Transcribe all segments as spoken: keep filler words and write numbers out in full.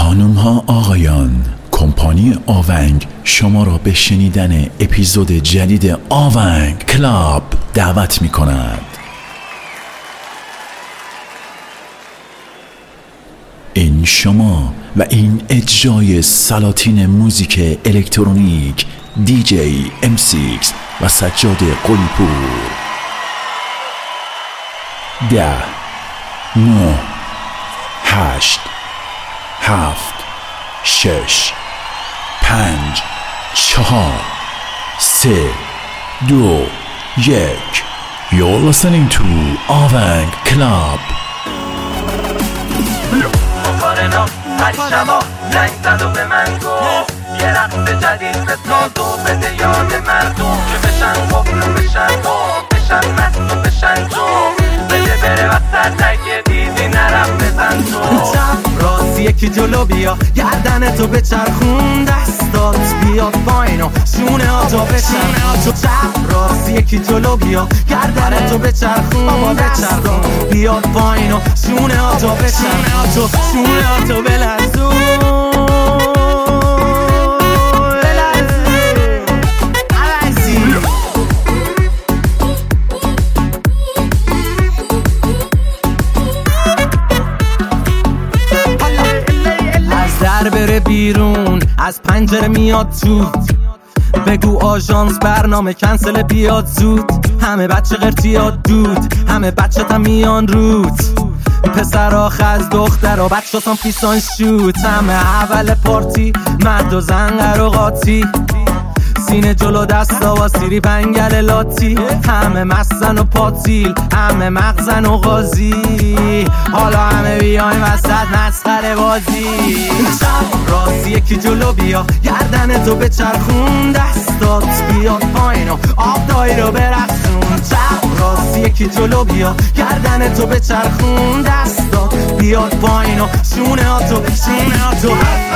خانم ها آقایان، کمپانی آونگ شما را به شنیدن اپیزود جدید آونگ کلاب دعوت می کند. این شما و این اجرای سلاطین موزیک الکترونیک دی جی ام سیکس و سجاد قلی‌پور. ده نه هشت هفت شش پنج چهار سه دو یک. You're listening to آونگ کلاب. مقارنا هر شبا زنگ زد و به من گفت یه رقص جدید بساز و بده یاد مردم که بشن قبلو بشن تو بشن مست و بشن تو بده بره وسط اگه دیدی نرم بزن تو. چپ راست یکی جلو بیا گردن تو بچرخون دستات بیاد پایین و شونه ها تو بچرخون. چپ راست یکی جلو بیا گردن تو بچرخون دستات بیاد پایین و شونه ها تو بچرخون. شونه ها تو بلرزون بره بیرون از پنجره میاد تو بگو آژانس برنامه کنسل بیاد زود. همه بچه قرتیات دود همه بچه تا میان روت پسر آخه از دختر و بچه تان پیسان شوت. همه اول پارتی مرد و زن و قاطی سینه جلو دستا و سیری پنگل لاتی. همه مستن و پاتیل همه مغزن و غازی حالا همه بیایم وسط مسخره بازی. چپ راست یکی جلو بیا گردن تو بچرخون دستات بیاد پایین و آب دایی رو برقصون. چپ راست یکی جلو بیا گردن تو بچرخون دستات بیاد پایین و شونه ها تو شونه ها تو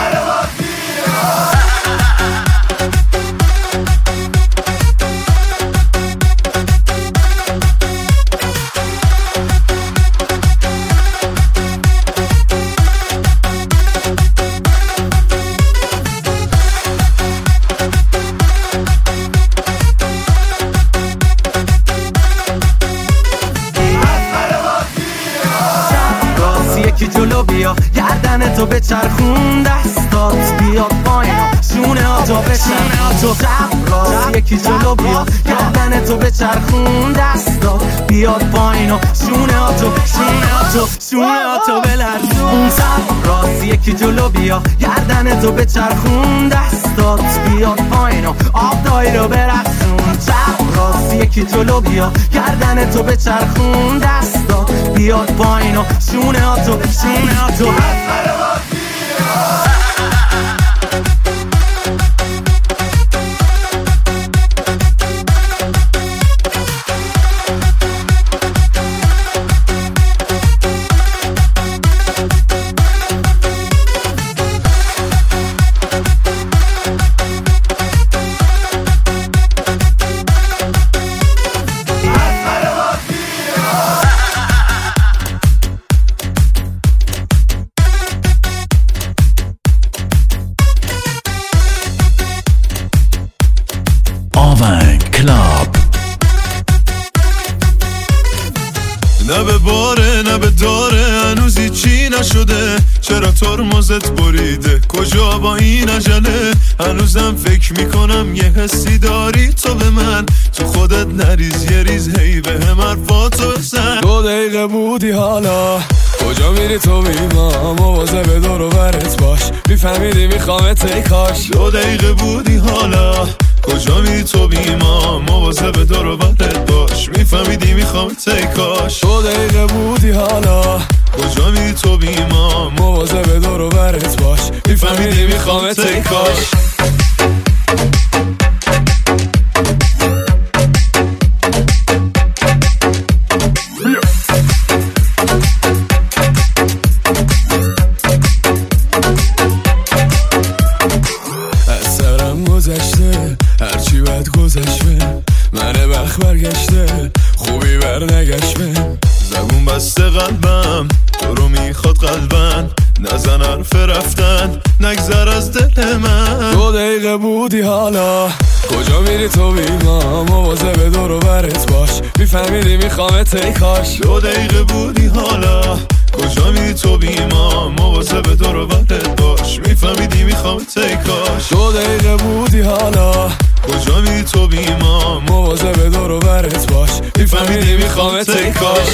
یکی جلو بیا گردن تو بچرخون دستات بیاد پایین شونه ها تو بچرخون. چپ راست یکی جلو بیا گردن تو بچرخون دستات بیاد پایین و شونه ها تو شونه ها تو شونه ها تو بلرزون. چپ راست یکی جلو بیا گردن تو بچرخون دستات بیاد پایین و آب دایی رو برقصون. چپ راست یکی جلو بیا گردن تو بچرخون دستات بیاد پایین و شونه ها تو شونه ها تو آونگ کلاب. نه به باره نه به داره هنوزی چی نشده. چرا ترمزت بریده کجا با این عجله. هنوزم فکر میکنم یه حسی داری تو به من. تو خودت نریز یه ریز هی به هم حرفاتو بزن. دو دقیقه بودی حالا کجا میری تو بیما مواظب دور و برت باش میفهمیدی میخوامت ای کاش. دو دقیقه بودی حالا کجا میری تو بیما مواظب دور و برت باش میفهمیدی میخوامت ای کاش. دو دقیقه بودی حالا کجا میری تو بیما مواظب دور و برت باش میفهمیدی میخوامت ای کاش. هرچی بد گذشته منه بخ برگشته خوبی بر نگشته. زبون بسته قلبم تو رو میخواد قلبم نزن حرف رفتن نگذر از دل من. دو دقیقه بودی حالا کجا میری تو بیما، مواظب دور و برت باش، میفهمیدی میخوامت ای کاش. دو دقیقه بودی حالا کجا میری تو بیما، مواظب دور و برت باش، میفهمیدی میخوامت ای کاش. دو دقیقه بودی حالا کجا میری تو بیما، مواظب دور و برت باش، میفهمیدی میخوامت ای کاش.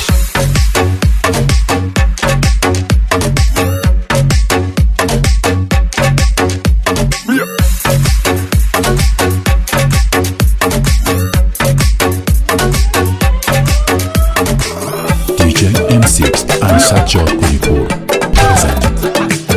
ام سیکس and سجاد گویپور present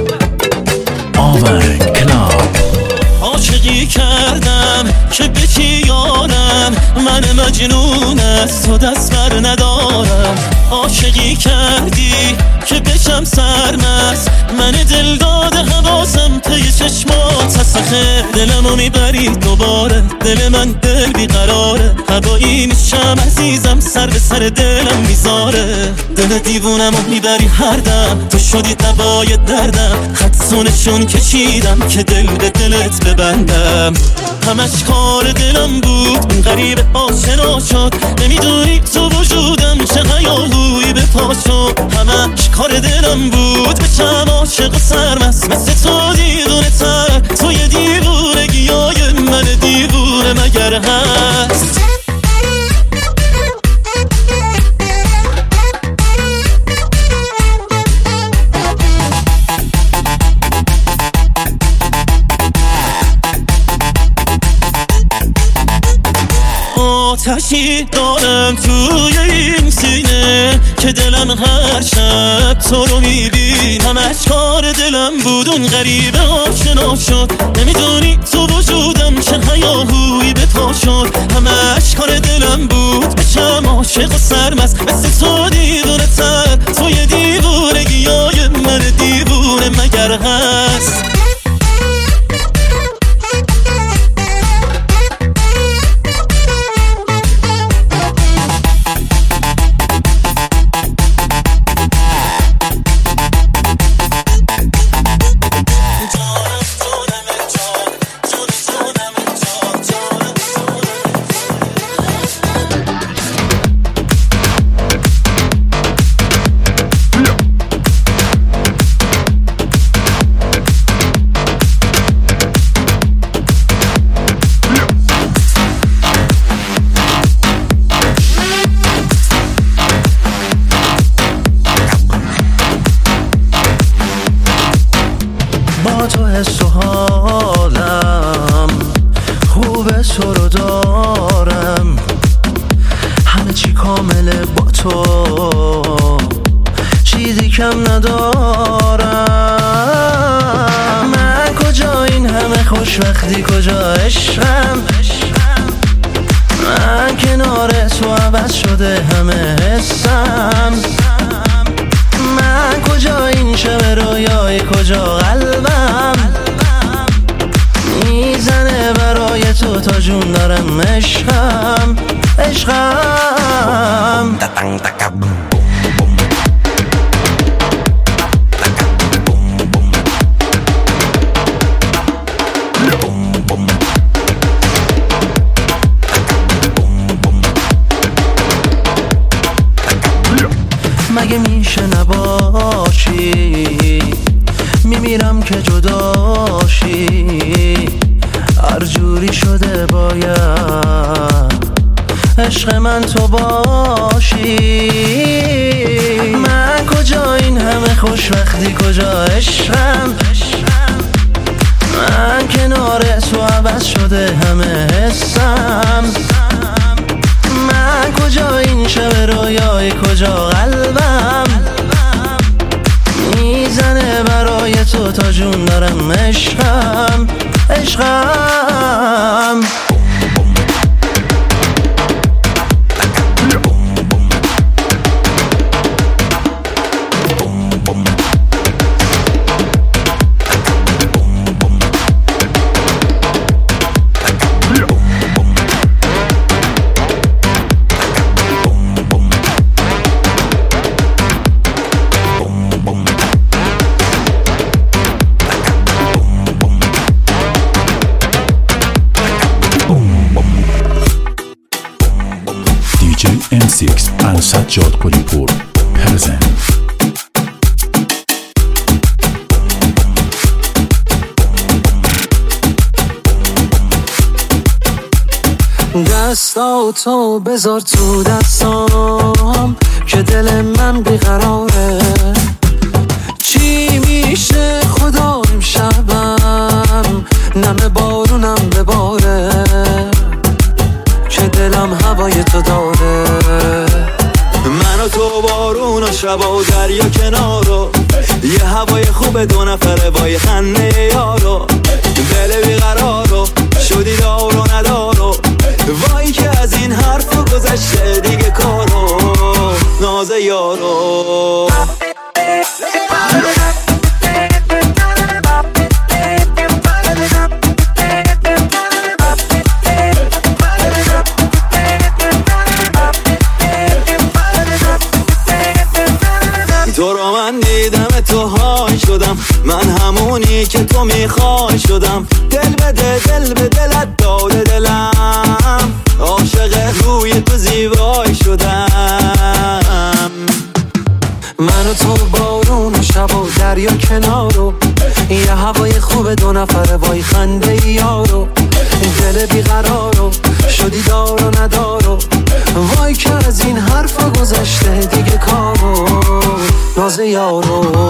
آونگ کلاب. عاشقی کردم که بکی یارم، من مجنون از تو دست بر ندارم. عاشقی کردی که بشم سرمست، من دل داده حواسم پی چشمات هستخه. دلمو میبری دوباره، دل من دل بیقراره، هوایی میشم عزیزم سر به سر دلم میذاره. دل دیوونمو میبری هر دم، تو شدی دوای دردم، خطسونشون کشیدم که دل به دلت ببندم. همش کار دلم بود اون غریب آشنا شد، نمیدونی تو وجودم چه هیاهویی به پا شد. همش کار دلم بود بشم عاشق و سرمست، مثل تو دیوونه تر، تو یه دیوونگی های من دیوونه مگر هست. آتشی دارم توی این سینه که دلم هر شب تو رو میبین. همش کار دلم بود اون غریبه آشنا شد، نمیدونی تو وجودم چه هیاهویی به پا شد. همش کار دلم بود بشم عاشق و سرمست، مثل تو دیوونه تر، تو یه دیوونگی های من دیوونه مگر هست. با تو حس و حالم خوبه، تو رو دارم، همه چی کامله با تو، چیزی کم ندارم. من کجا این همه خوشبختی، کجا عشقم، من کنار تو عوض شده همه حسم. من کجا این شب رویای، کجا قلبم میزنه برای تو تا جون دارم. عشقم عشقم مگه میشه نباشی، میمیرم که جداشی، هر جوری شده باید عشق من تو باشی. من کجا این همه خوشبختی، کجا عشقم، من کنار تو عوض شده همه حسم. من کجا این شب رویای، کجا قلبم میزنه برای تو تا جون دارم. عشقم عشقم سیکس and سجاد قلی‌پور present. دستاتو بذار تو دستام که دل من بیقراره. چی میشه خدا امشبم نم بارونم بباره که دلم هوای تو داره. من و تو بارون و شب و دریا کنارو، یه هوای خوب دو نفره وای خنده یارو. دل بیقرارو شدی دار و ندارو، وای که از این حرفو گذشته دیگه کارو ناز یارو. تو رو من دیدم تو های شدم، من همونی که تو میخوای شدم. دل به دل دل به دلت داده دلم، عاشق روی تو زیبای شدم. من و تو بارون و شب و دریا کنارو، یه هوای خوب دو نفره وای خنده یارو. دل بیقرارو شدی دار و ندارو، وای که از این حرفا گذشته دیگه کارو ناز یارو.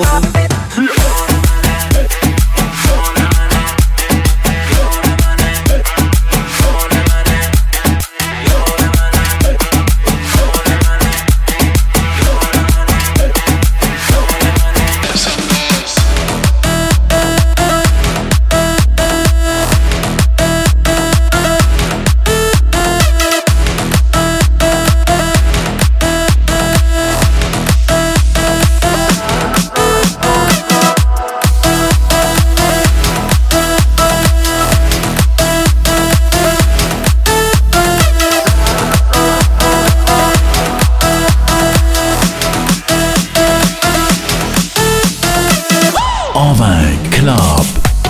آونگ کلاب.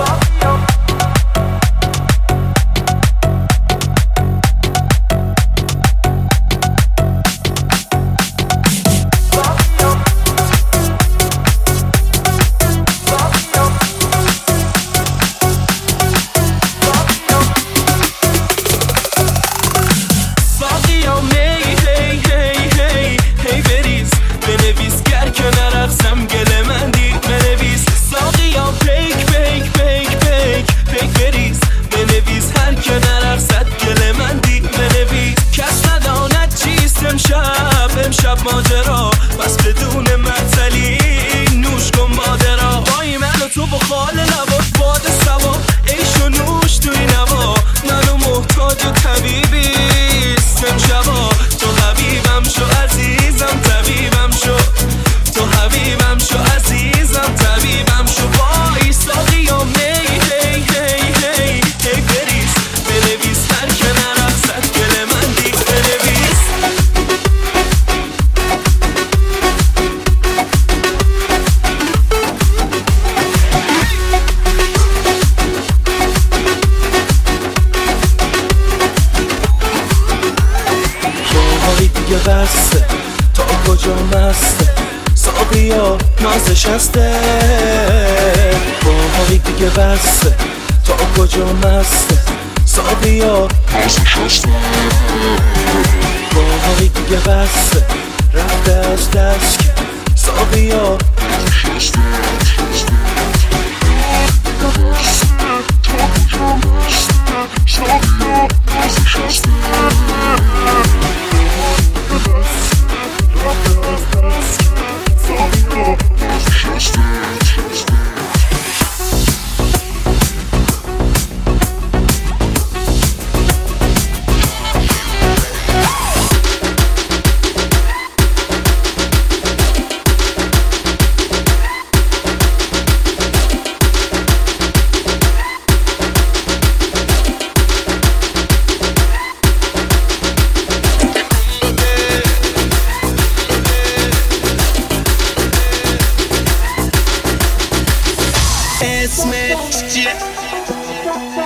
امشب ماجرا بس بدون معطلی نوش کن باده را. وای من و تو با خال لبات باد سوا، عیش و نوش توی نوا. منو محتاج طبیبیست امشبا، تو حبیبم شو عزیزم طبیبم شو. تو حبیبم شو عزیزم طبیبم شو. وای ساقی و می هی هی هی هی بریز بنویس هر کنار اقصد گل من دی بنویس. دیگه بسته تا کجا مسته ساقیا نازش هسته. باهایی دیگه بسته تا کجا مسته ساقیا نازش هسته. باهایی دیگه بسته رفته از دست که ساقیا نازش هسته. ساقیا نازش هسته.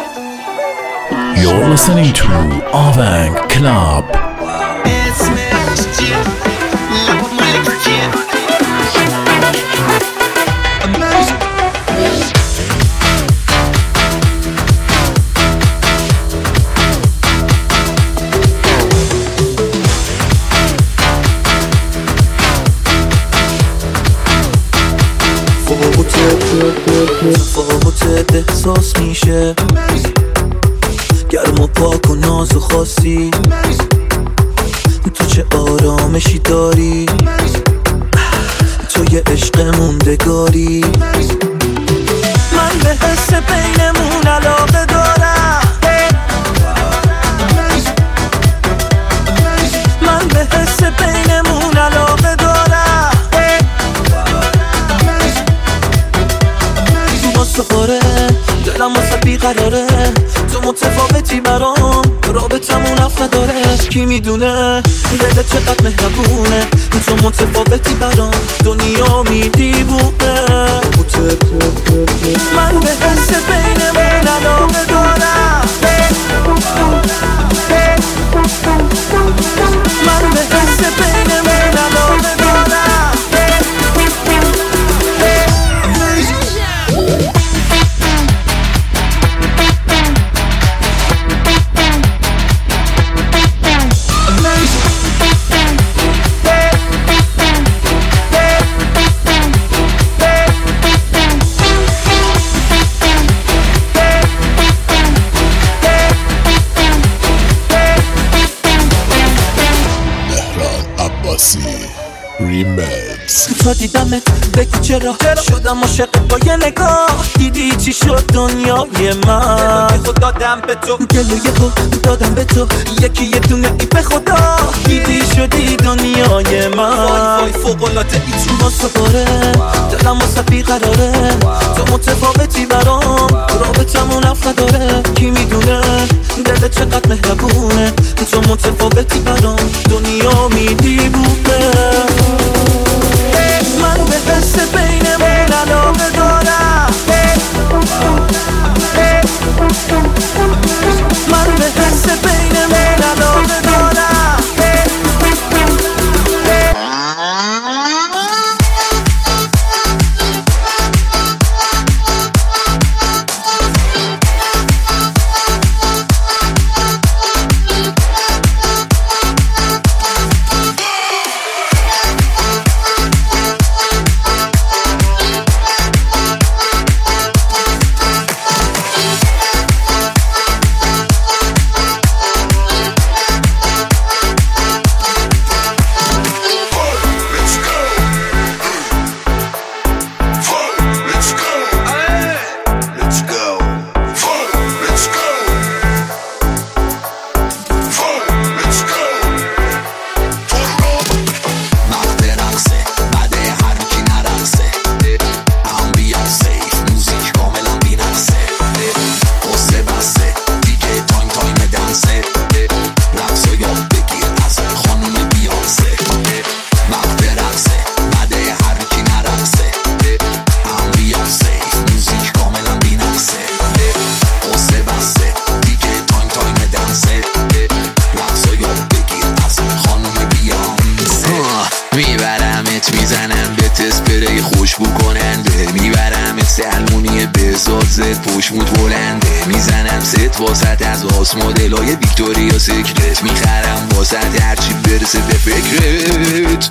You're listening to Avang Club. اسم میشه گرم و پاک و ناز و خاصی تو چه آرامشی داری تو یه عشق موندگاری من به حس بینمون علاقه دارم من به حس بینمون علاقه دارم واسه قاره دلم واسه بیقراره تو متفاوتی برام رابطمون اف نداره کی میدونه دلت چقدر مهربونه تو متفاوتی برام دنیا میدیبونه من به حس بینمون علاقه دارم من به حس بینمون علاقه دارم ریمیکس. تا دیدمت بگو چرا شدم عاشق با یه نگاه دیدی چی شد دنیای من دلو یه دادم به تو دلو یه دادم به تو یکی یه دونه ای به خدا دیدی شدی دنیای من وای وای فوق‌العاده ای تو واسه قاره دلم واسه بیقراره تو متفاوتی برام رابطمون اف نداره کی میدونه دلت چقدر مهربونه تو متفاوتی برام دنیا میدیبونه من به حس بینمون علاقه دارم من به حس بینمون علاقه دارم پشموت بلنده میزنم ست واسط از آس مدلای ویکتوریا سیکرت میخرم واسط هرچی برسه به فکرت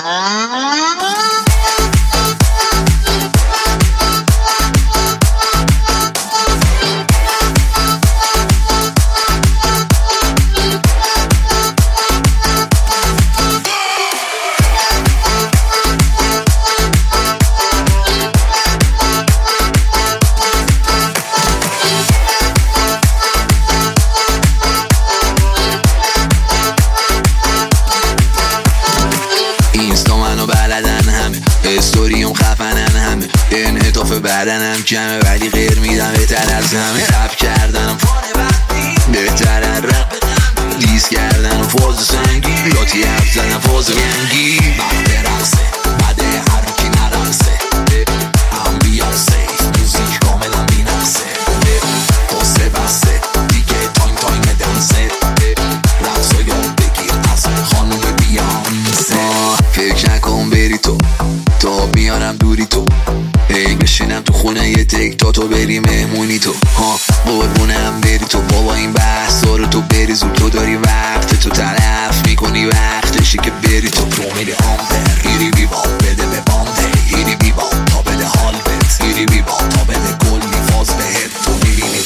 استوریوم خفنن همه انعطاف بدنم کمه ولی غیر میدم بهتر از همه رپ کردنم بهترن رپ دیس کردن و فاز سنگی لاتی حرف زدن فاز گنگی وقت رقصه بده هر کی نرقصه هم بیانسه موزیک کاملا بی نقصه قصه بسته دیگه تایم تایم دنسه رقصه یاد بگیر از خانوم بیانسه فکر نکن بری تو تا بیارم دوری تو ای بشینم تو خونه یه تک تا تو بری مهمونی تو ها قربونم بری تو بابا این بحث رو تو بری زود تو داری وقت تو تلف میکنی وقتشی که بری تو تو میری آمبر ایری بی باب بده به بانده ایری بی باب تا بده حال بت ایری بی باب تا بده گل میفاز بهت تو میبینی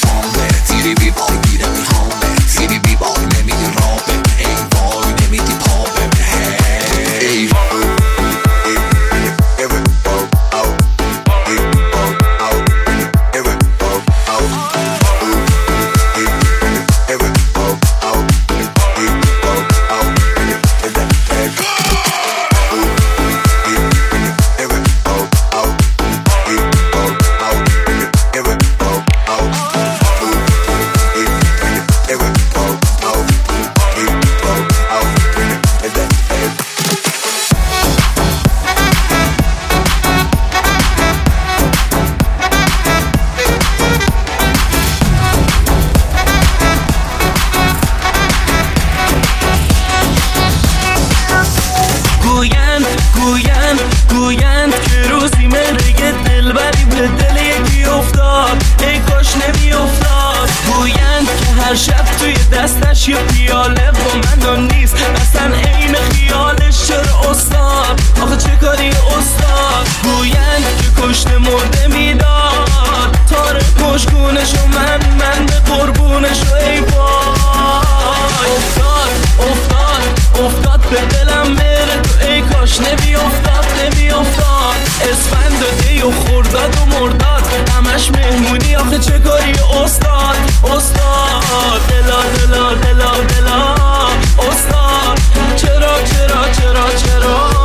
هر شب توی دستش یه پیاله با من نیست اصلا عین خیالش. چرا استاد آخه چه کاری استاد؟ گوین که کشته مرده میداد تاره پشگونشو من من به قربونشو ای وای. افتاد افتاد افتاد به دلم بره تو ای کاش نمی افتاد نمی افتاد. اسفند و دی و خورداد و مرداد همش مهمونی آخه چه کاری استاد؟ استاد دلا دلا دلا دلا استاد چرا چرا چرا چرا؟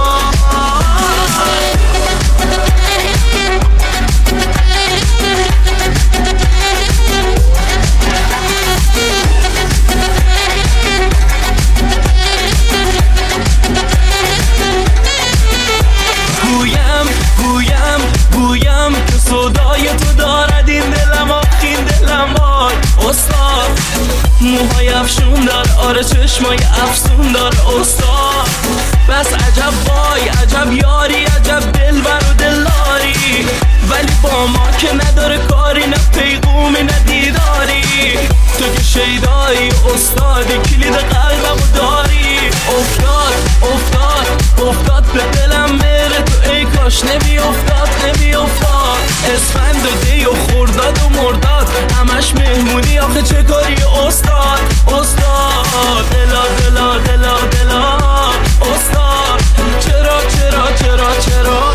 گویم گویم گویم که صدای تو دارد این دلم آخین دلم وای. استاد موهای افشون دار آره چشمای افسون دار استاد. بس عجب وای عجب یاری عجب دلبر و دلاری ولی با ما که نداره کاری نه پیغومی نه دیداری. تو که شیدایی استادی کلید قلبمو داری. افتاد افتاد افتاد به دلم بره تو ای کاش نمی افتاد نمی افتاد. اسفند و دی و خورداد و مرداد همش مهمونی آخه چه کاری استاد؟ استاد دلا دلا دلا دلا استاد چرا چرا چرا چرا؟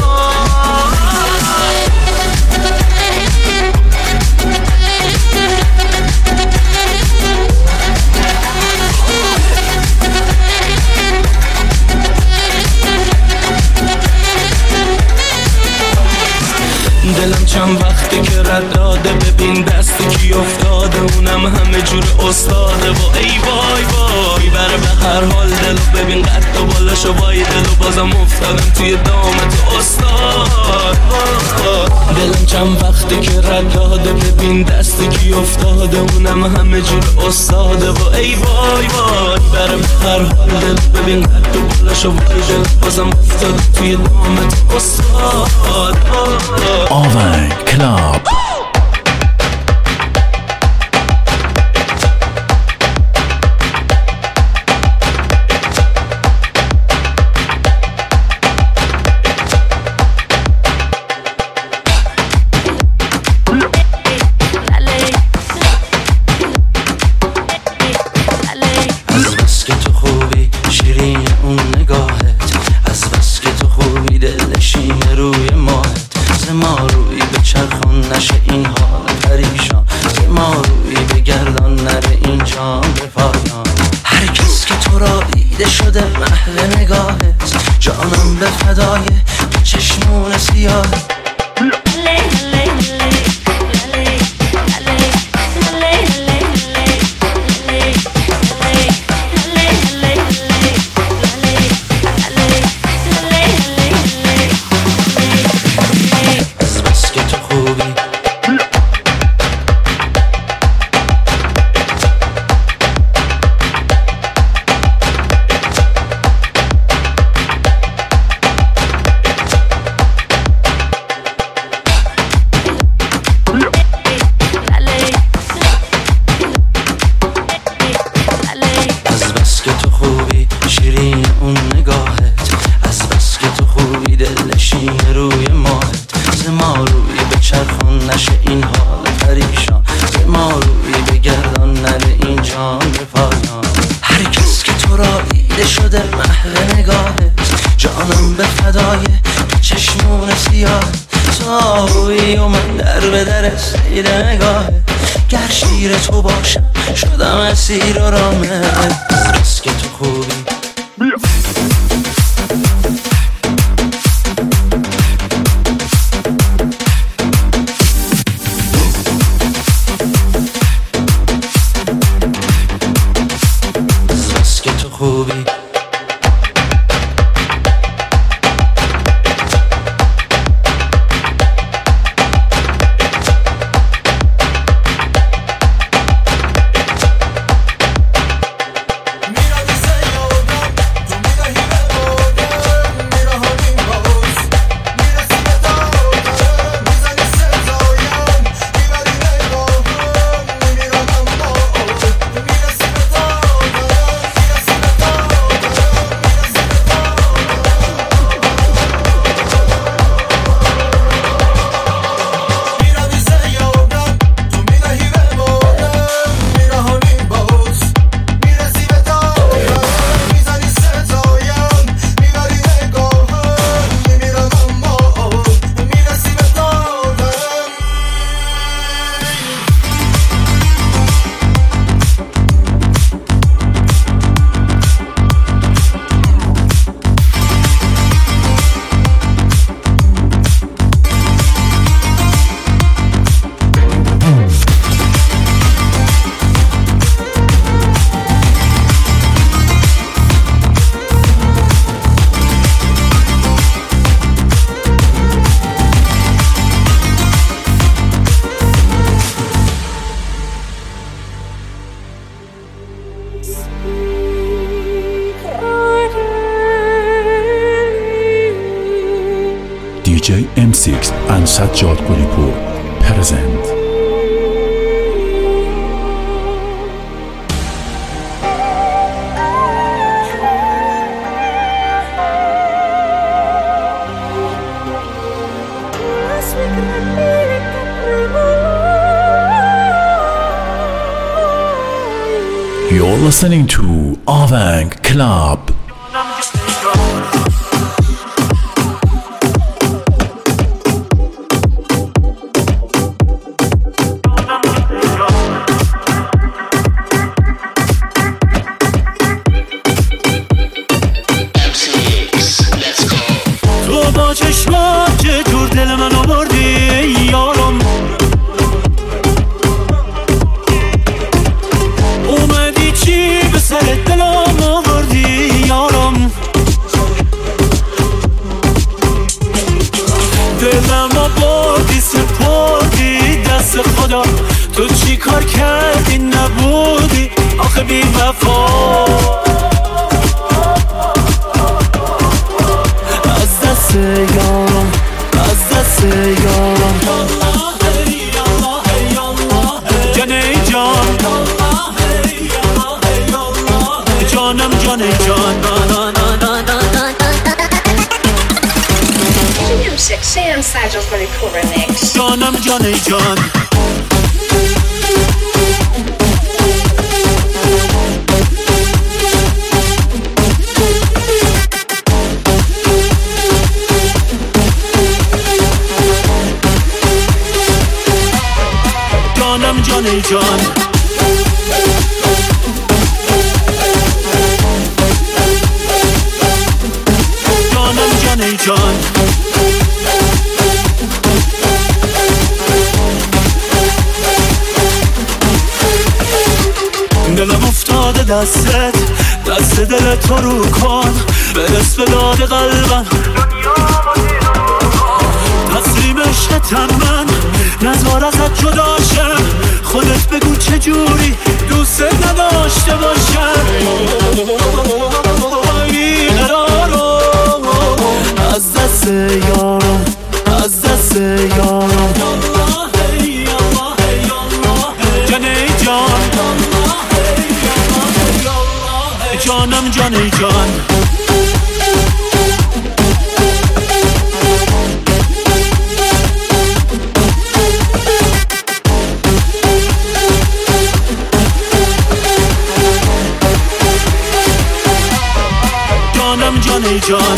دلم چند وقتی که رد داده ببین دستی کی افتاده اونم همه جور استاده و ای وای وای بره به هر حال دلو ببین قد و بالاشو وای دلو بازم افتادم توی دامت استاد. دلم چند وقتی که رد داده ببین دستی کی افتاده اونم همه جور استاده و ای وای وای بره به هر حال دلو ببین قد و بالاشو وای دلو بازم افتادم توی دامت استاد. آون کلاب از بس که تو خوبی شیرین اون نگاهت از بس که تو خوبی دلشین روی ماهت ما روی به چرخان نشه این حال پریشان ما روی به گردان نره این جام به پایان. هر کس که تو را دیده شده محل نگاهت جانم به فدای چشمون سیاه. گر شیر تو باشم شدم اسیر و رامه بس که تو خوبی بس که تو خوبی six and Sajjad Qulipur present. You're listening to Avang Club. تو با چشمات چه جور دل منو بردی یارم، اومدی چی به سر دلم آوردی یارم، دلم بردی سپردی دست خدا، تو چی کار کردی نبودی آخه بی وفا، از دست یارم از دست یارم جانه جان جانم جانه جان M six and Sajjad Qulipur remix. جانم جانه جان جانم جانه جان جانم جانه جان دلم افتاده دستت دست دل تو رو کن برس به داد قلبم تسلیم عشقتم من نزار ازت جدا شم خودت بگو چجوری دوست نداشته باشم بیقرارم از دست یارم از دست یارم جانه جان جانم جانه جان جانم جانه جان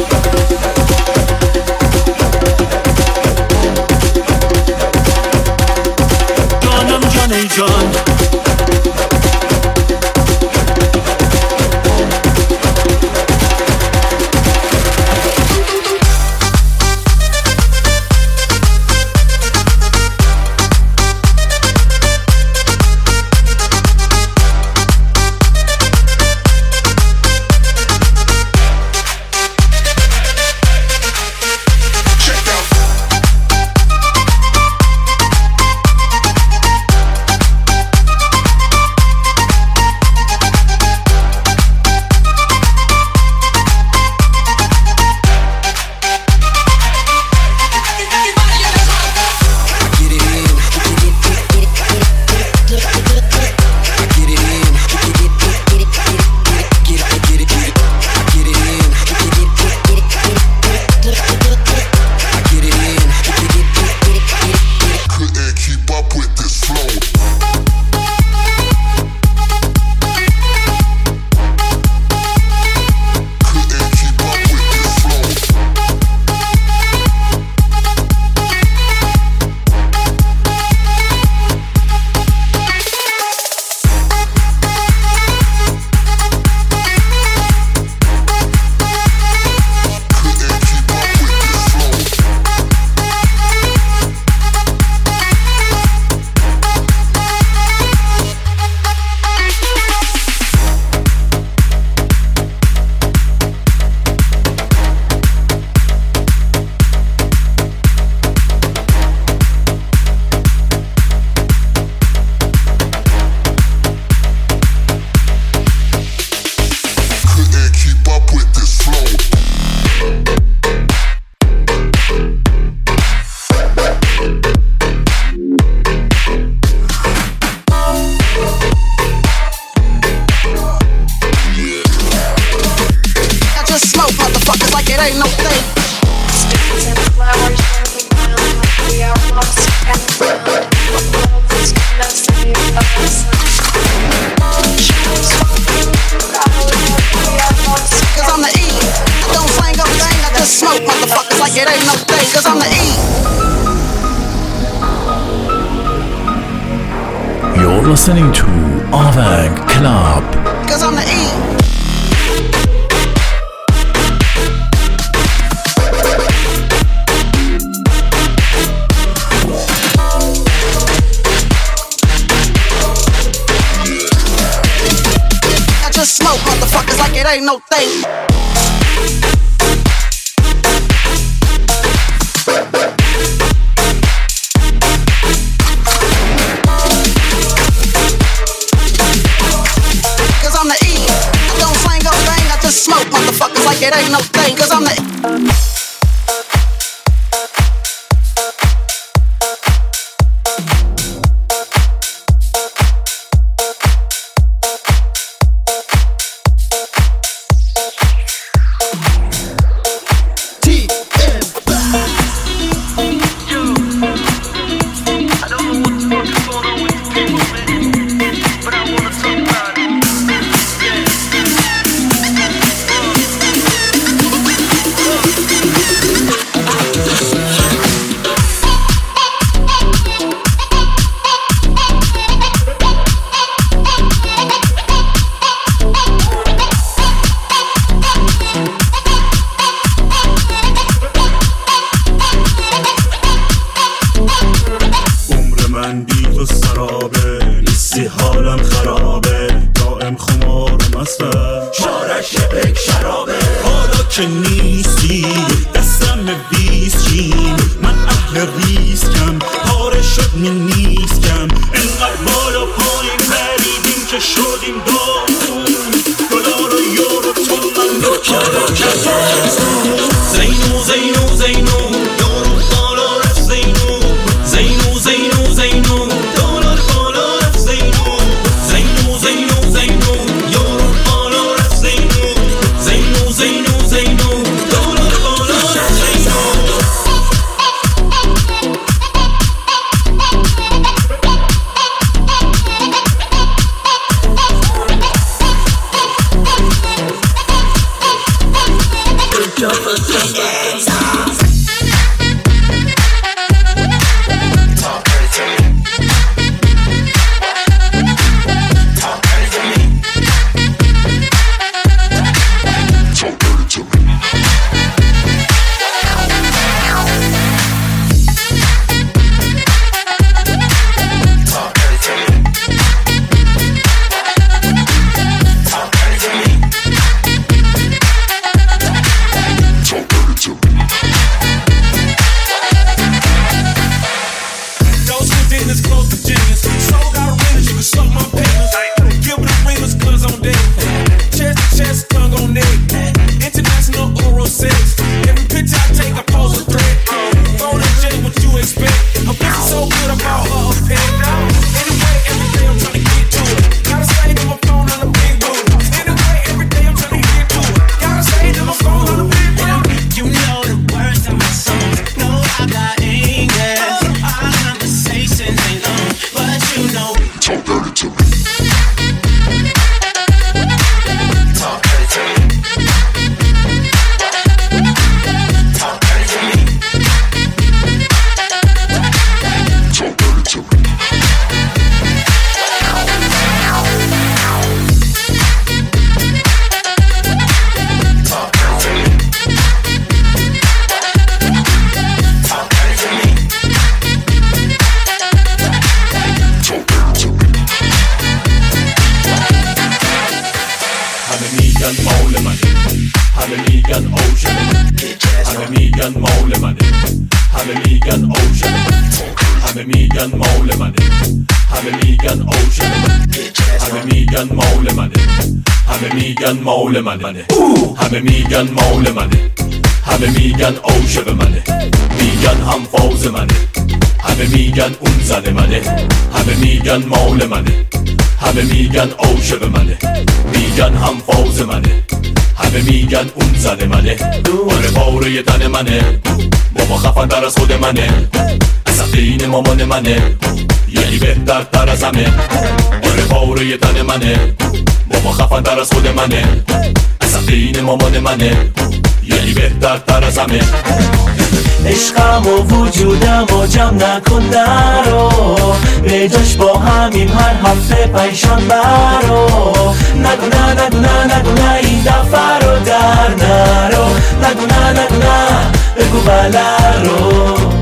جانم جانه جان ain't no thing. Streets and flowers moving round like we are lost and found. Love is gonna save us. Cause I'm the E. I don't slang up thing, I just smoke motherfuckers like it ain't no thing. Cause I'm the E. You're listening to Avang Club. Cause I'm the E. I just smoke motherfuckers like it ain't no thing. Smoke motherfuckers like it ain't no thing. Cause I'm the مول منه همه میگن مول منه همه میگن عاشق منه میگن هم فوز منه همه میگن اون زن منه همه میگن مول منه همه میگن عاشق منه میگن هم فوز منه همه میگن اون زن منه، آره پاره تن منه، بابا خفن تر از خود منه، اصلا این مامان منه، یعنی بهتر تر از همه، آره پاره تن منه، بابا خفن تر از خود منه، اصلا این مامان منه، یعنی بهتر تر از همه. عشقم و وجودم و جمع نکن درو، به جاش با همیم هر هفته پنجشنبه رو. نگو نه نگو نه نگو نه این دفعه رو در نرو، نگو نه نگو نه بگو بله رو.